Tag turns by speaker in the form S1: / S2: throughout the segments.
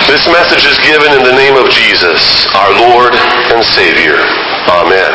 S1: This message is given in the name of Jesus, our Lord and Savior. Amen.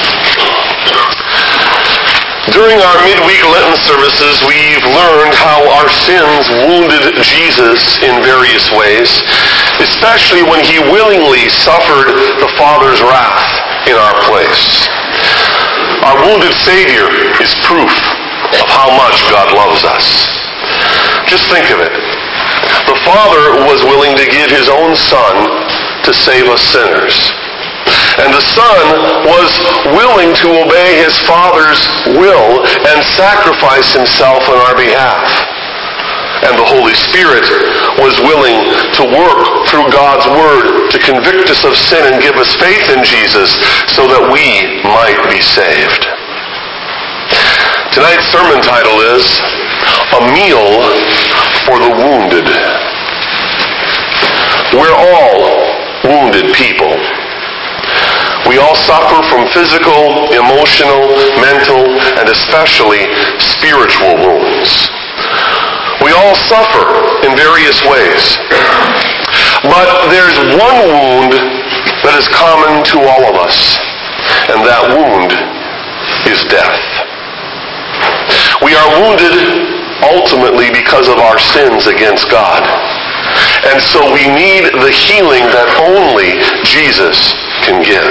S1: During our midweek Lenten services, we've learned how our sins wounded Jesus in various ways, especially when he willingly suffered the Father's wrath in our place. Our wounded Savior is proof of how much God loves us. Just think of it. The Father was willing to give his own Son to save us sinners. And the Son was willing to obey his Father's will and sacrifice himself on our behalf. And the Holy Spirit was willing to work through God's Word to convict us of sin and give us faith in Jesus so that we might be saved. Tonight's sermon title is A Meal for the Wounded. We're all wounded people. We all suffer from physical, emotional, mental, and especially spiritual wounds. We all suffer in various ways. But there's one wound that is common to all of us, and that wound is death. We are wounded ultimately because of our sins against God. And so we need the healing that only Jesus can give.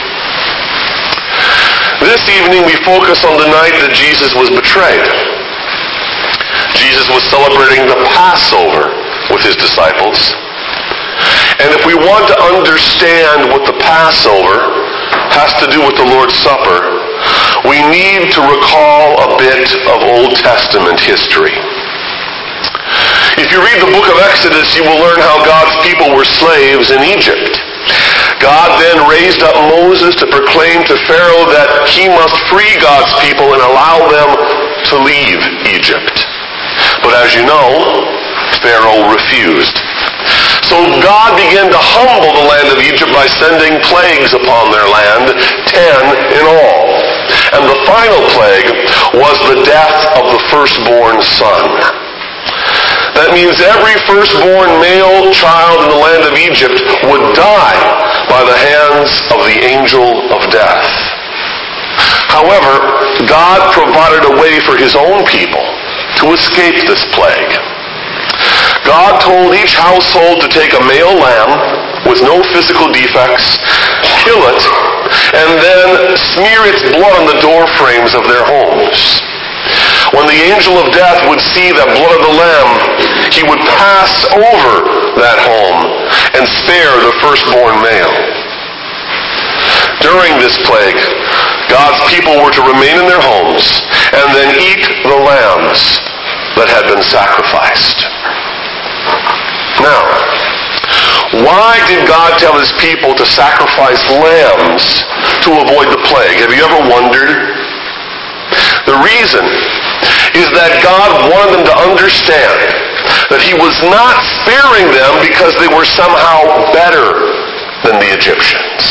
S1: This evening we focus on the night that Jesus was betrayed. Jesus was celebrating the Passover with his disciples. And if we want to understand what the Passover has to do with the Lord's Supper, we need to recall a bit of Old Testament history. If you read the book of Exodus, you will learn how God's people were slaves in Egypt. God then raised up Moses to proclaim to Pharaoh that he must free God's people and allow them to leave Egypt. But as you know, Pharaoh refused. So God began to humble the land of Egypt by sending plagues upon their land, 10 in all. And the final plague was the death of the firstborn son. That means every firstborn male child in the land of Egypt would die by the hands of the angel of death. However, God provided a way for his own people to escape this plague. God told each household to take a male lamb with no physical defects, kill it, and then smear its blood on the door frames of their homes. When the angel of death would see that blood of the lamb, he would pass over that home and spare the firstborn male. During this plague, God's people were to remain in their homes and then eat the lambs that had been sacrificed. Now, why did God tell his people to sacrifice lambs to avoid the plague? Have you ever wondered? The reason is that God wanted them to understand that he was not sparing them because they were somehow better than the Egyptians.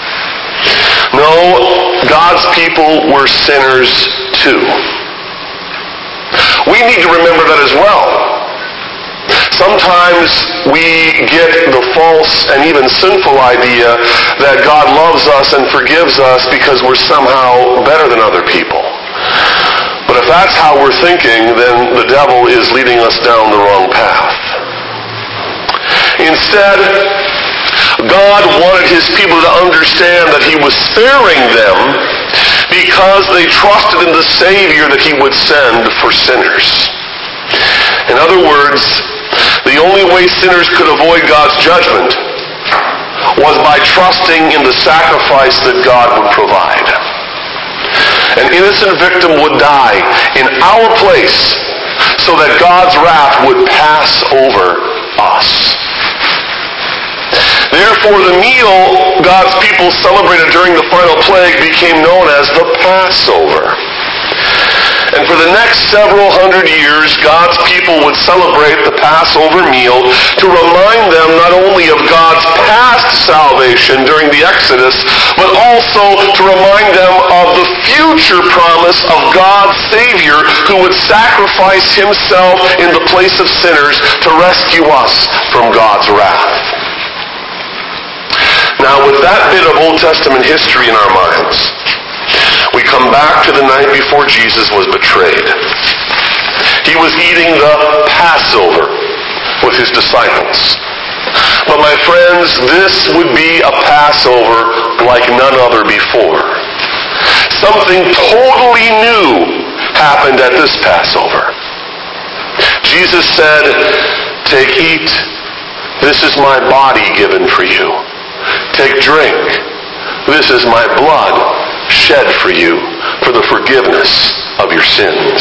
S1: No, God's people were sinners too. We need to remember that as well. Sometimes we get the false and even sinful idea that God loves us and forgives us because we're somehow better than other people. But if that's how we're thinking, then the devil is leading us down the wrong path. Instead, God wanted his people to understand that he was sparing them because they trusted in the Savior that he would send for sinners. In other words, the only way sinners could avoid God's judgment was by trusting in the sacrifice that God would provide. An innocent victim would die in our place so that God's wrath would pass over us. Therefore, the meal God's people celebrated during the final plague became known as the Passover. And for the next several hundred years, God's people would celebrate the Passover meal to remind them not only of God's past salvation during the Exodus, but also to remind them of the future promise of God's Savior who would sacrifice himself in the place of sinners to rescue us from God's wrath. Now, with that bit of Old Testament history in our minds, we come back to the night before Jesus was betrayed. He was eating the Passover with his disciples. But my friends, this would be a Passover like none other before. Something totally new happened at this Passover. Jesus said, "Take, eat. This is my body given for you. Take, drink. This is my blood shed for you for the forgiveness of your sins."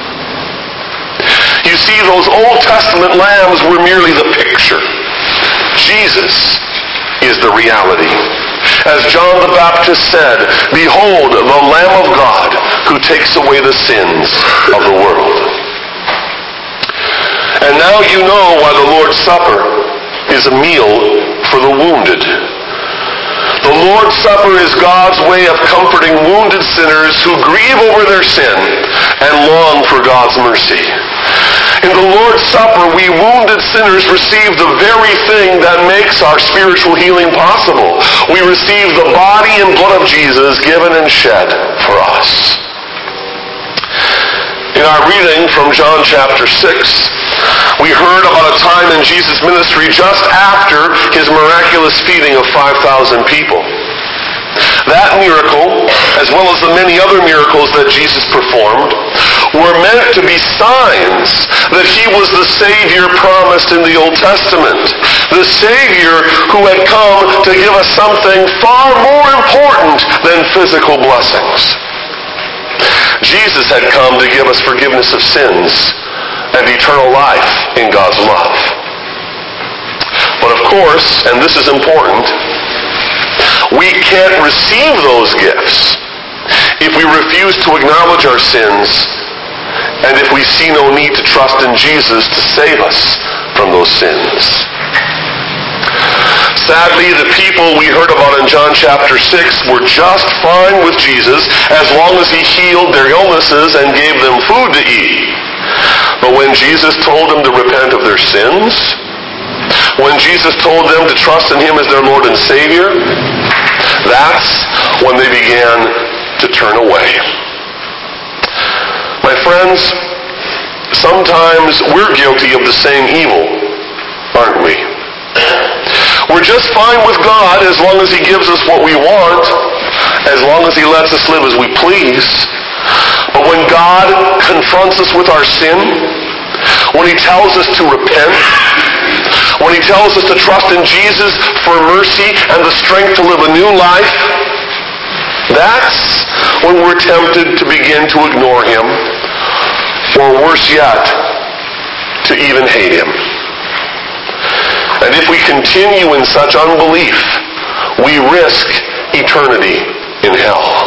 S1: You see, those Old Testament lambs were merely the picture. Jesus is the reality. As John the Baptist said, "Behold, the Lamb of God who takes away the sins of the world." And now you know why the Lord's Supper is a meal for the wounded. The Lord's Supper is God's way of comforting wounded sinners who grieve over their sin and long for God's mercy. In the Lord's Supper, we wounded sinners receive the very thing that makes our spiritual healing possible. We receive the body and blood of Jesus given and shed for us. In our reading from John chapter 6, we heard about a time in Jesus' ministry just after his miraculous feeding of 5,000 people. That miracle, as well as the many other miracles that Jesus performed, were meant to be signs that he was the Savior promised in the Old Testament. The Savior who had come to give us something far more important than physical blessings. Jesus had come to give us forgiveness of sins and eternal life in God's love. But of course, and this is important, we can't receive those gifts if we refuse to acknowledge our sins and if we see no need to trust in Jesus to save us from those sins. Sadly, the people we heard about in John chapter 6 were just fine with Jesus as long as he healed their illnesses and gave them food to eat. But when Jesus told them to repent of their sins, when Jesus told them to trust in him as their Lord and Savior, that's when they began to turn away. My friends, sometimes we're guilty of the same evil, aren't we? We're just fine with God as long as he gives us what we want, as long as he lets us live as we please. But when God confronts us with our sin, when he tells us to repent, when he tells us to trust in Jesus for mercy and the strength to live a new life, that's when we're tempted to begin to ignore him, or worse yet, to even hate him. And if we continue in such unbelief, we risk eternity in hell.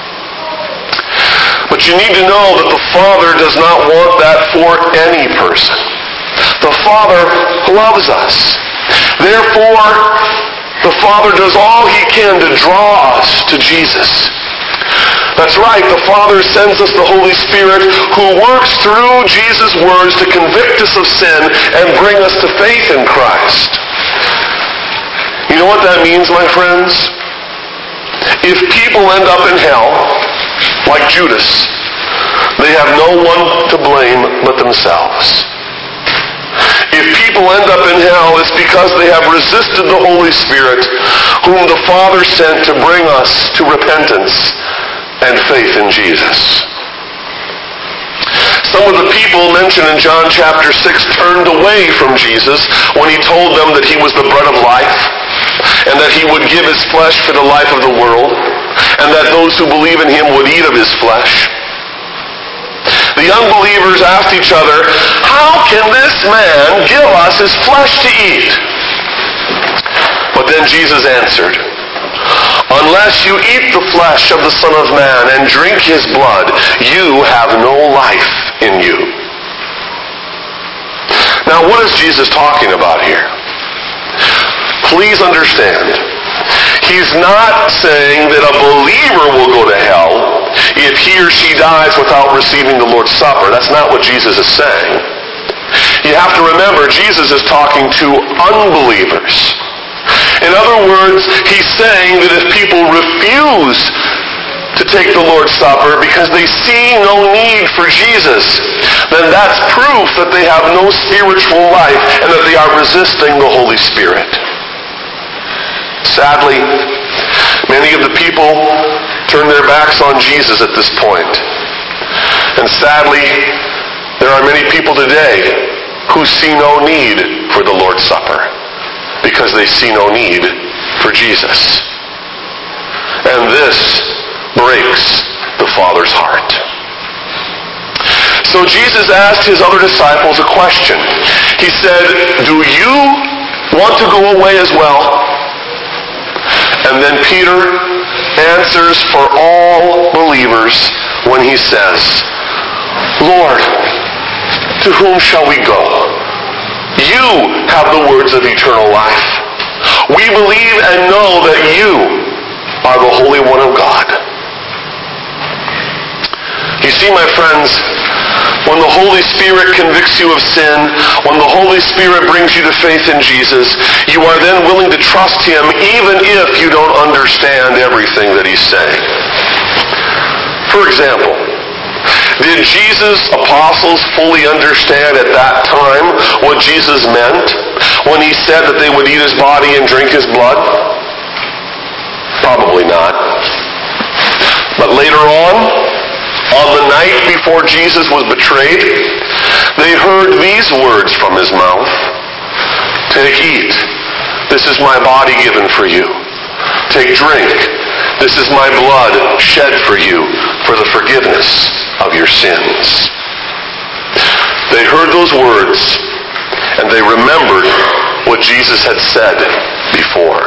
S1: But you need to know that the Father does not want that for any person. The Father loves us. Therefore, the Father does all he can to draw us to Jesus. That's right, the Father sends us the Holy Spirit who works through Jesus' words to convict us of sin and bring us to faith in Christ. You know what that means, my friends? If people end up in hell, like Judas, they have no one to blame but themselves. If people end up in hell, it's because they have resisted the Holy Spirit, whom the Father sent to bring us to repentance and faith in Jesus. Some of the people mentioned in John chapter 6 turned away from Jesus when he told them that he was the bread of life, and that he would give his flesh for the life of the world, and that those who believe in him would eat of his flesh. The unbelievers asked each other, "How can this man give us his flesh to eat?" But then Jesus answered, "Unless you eat the flesh of the Son of Man and drink his blood, you have no life in you." Now, what is Jesus talking about here? Please understand, he's not saying that a believer will go to hell if he or she dies without receiving the Lord's Supper. That's not what Jesus is saying. You have to remember, Jesus is talking to unbelievers. In In other words, he's saying that if people refuse to take the Lord's Supper because they see no need for Jesus, then that's proof that they have no spiritual life and that they are resisting the Holy Spirit. Sadly, many of the people turn their backs on Jesus at this point. And sadly, there are many people today who see no need for the Lord's Supper because they see no need for Jesus. And this breaks the Father's heart. So Jesus asked his other disciples a question. He said, "Do you want to go away as well?" And then Peter answers for all believers when he says, "Lord, to whom shall we go? You have the words of eternal life. We believe and know that you are the Holy One of God." You see, my friends, when the Holy Spirit convicts you of sin, when the Holy Spirit brings you to faith in Jesus, you are then willing to trust him even if you don't understand everything that he's saying. For example, did Jesus' apostles fully understand at that time what Jesus meant when he said that they would eat his body and drink his blood? Probably not. But later on the night before Jesus was betrayed, they heard these words from his mouth: "Take, eat. This is my body given for you. Take, drink. This is my blood shed for you for the forgiveness of your sins." They heard those words, and they remembered what Jesus had said before.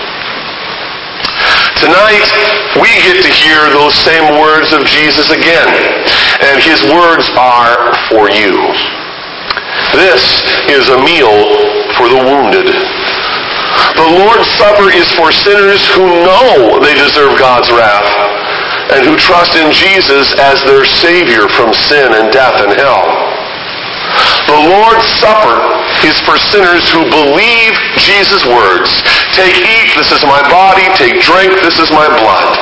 S1: Tonight, we get to hear those same words of Jesus again, and his words are for you. This is a meal for the wounded. The Lord's Supper is for sinners who know they deserve God's wrath and who trust in Jesus as their Savior from sin and death and hell. The Lord's Supper is for sinners who believe Jesus' words. "Take, eat, this is my body. Take, drink, this is my blood."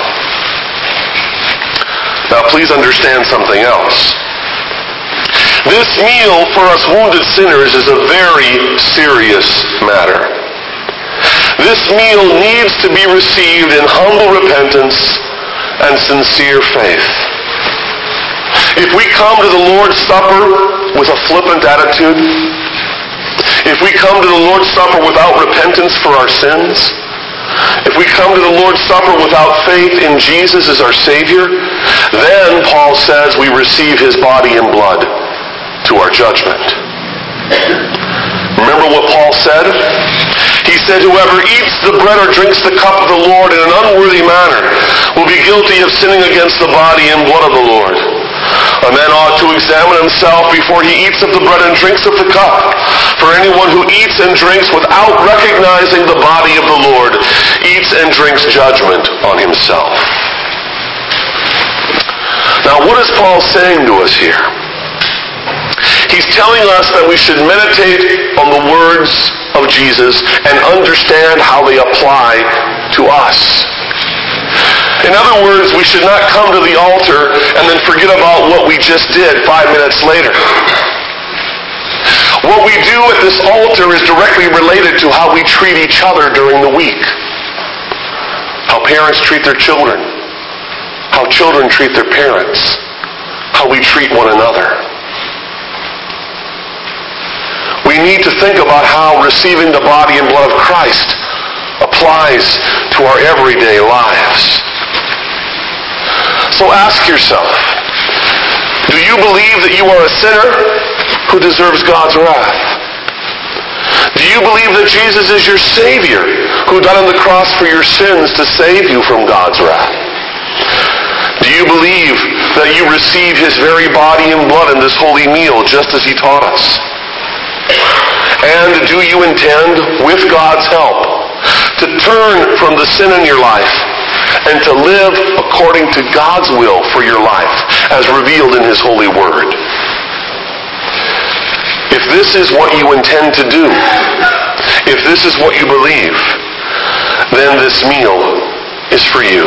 S1: Now please understand something else. This meal for us wounded sinners is a very serious matter. This meal needs to be received in humble repentance and sincere faith. If we come to the Lord's Supper with a flippant attitude, if we come to the Lord's Supper without repentance for our sins, if we come to the Lord's Supper without faith in Jesus as our Savior, then Paul says we receive his body and blood to our judgment. Remember what Paul said? He said, "Whoever eats the bread or drinks the cup of the Lord in an unworthy manner will be guilty of sinning against the body and blood of the Lord. A man ought to examine himself before he eats of the bread and drinks of the cup. For anyone who eats and drinks without recognizing the body of the Lord eats and drinks judgment on himself." Now, what is Paul saying to us here? He's telling us that we should meditate on the words of Jesus and understand how they apply to us. In other words, we should not come to the altar and then forget about what we just did 5 minutes later. What we do at this altar is directly related to how we treat each other during the week. How parents treat their children. How children treat their parents. How we treat one another. We need to think about how receiving the body and blood of Christ applies to our everyday lives. So ask yourself, do you believe that you are a sinner who deserves God's wrath? Do you believe that Jesus is your Savior who died on the cross for your sins to save you from God's wrath? Do you believe that you receive his very body and blood in this holy meal just as he taught us? And do you intend, with God's help, to turn from the sin in your life and to live according to God's will for your life as revealed in his holy word? If this is what you intend to do, if this is what you believe, then this meal is for you.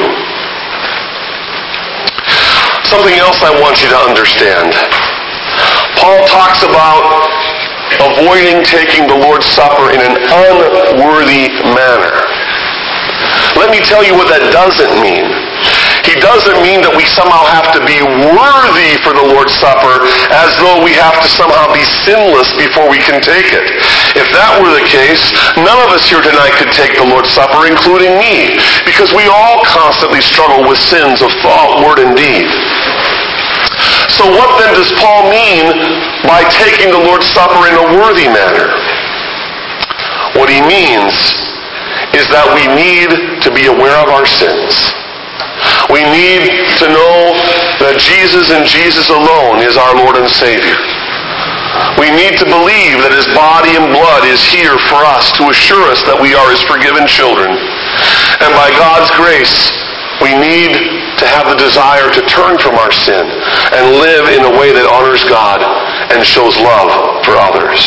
S1: Something else I want you to understand. Paul talks about avoiding taking the Lord's Supper in an unworthy manner. Let me tell you what that doesn't mean. He doesn't mean that we somehow have to be worthy for the Lord's Supper, as though we have to somehow be sinless before we can take it. If that were the case, none of us here tonight could take the Lord's Supper, including me, because we all constantly struggle with sins of thought, word, and deed. So what then does Paul mean by taking the Lord's Supper in a worthy manner? What he means is that we need to be aware of our sins. We need to know that Jesus and Jesus alone is our Lord and Savior. We need to believe that His body and blood is here for us to assure us that we are His forgiven children. And by God's grace, we need to have the desire to turn from our sin and live in a way that honors God and shows love for others.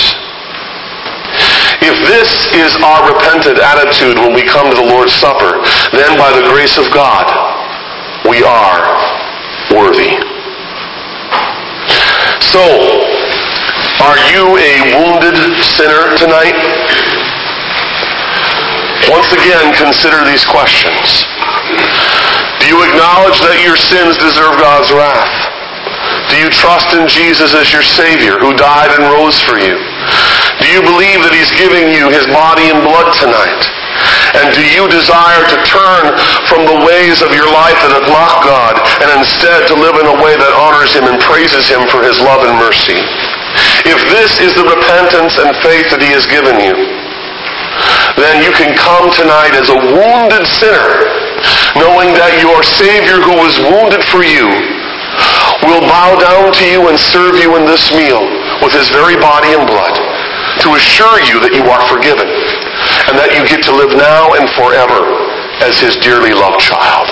S1: If this is our repentant attitude when we come to the Lord's Supper, then by the grace of God, we are worthy. So, are you a wounded sinner tonight? Once again, consider these questions. Do you acknowledge that your sins deserve God's wrath? Do you trust in Jesus as your Savior, who died and rose for you? Do you believe that He's giving you His body and blood tonight? And do you desire to turn from the ways of your life that have mocked God and instead to live in a way that honors Him and praises Him for His love and mercy? If this is the repentance and faith that He has given you, then you can come tonight as a wounded sinner, knowing that your Savior who was wounded for you will bow down to you and serve you in this meal with His very body and blood to assure you that you are forgiven and that you get to live now and forever as His dearly loved child.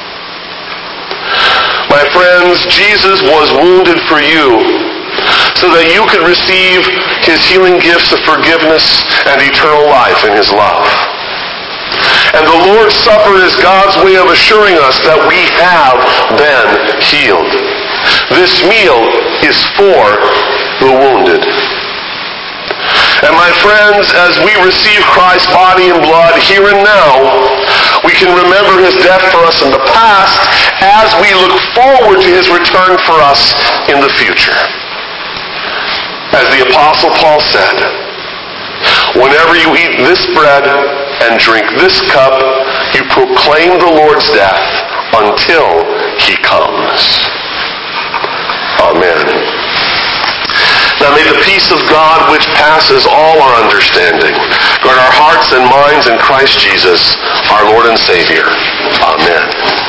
S1: My friends, Jesus was wounded for you so that you could receive His healing gifts of forgiveness and eternal life in His love. And the Lord's Supper is God's way of assuring us that we have been healed. This meal is for the wounded. And my friends, as we receive Christ's body and blood here and now, we can remember His death for us in the past as we look forward to His return for us in the future. As the Apostle Paul said, whenever you eat this bread and drink this cup, you proclaim the Lord's death until He comes. Amen. Now may the peace of God, which passes all our understanding, guard our hearts and minds in Christ Jesus, our Lord and Savior. Amen.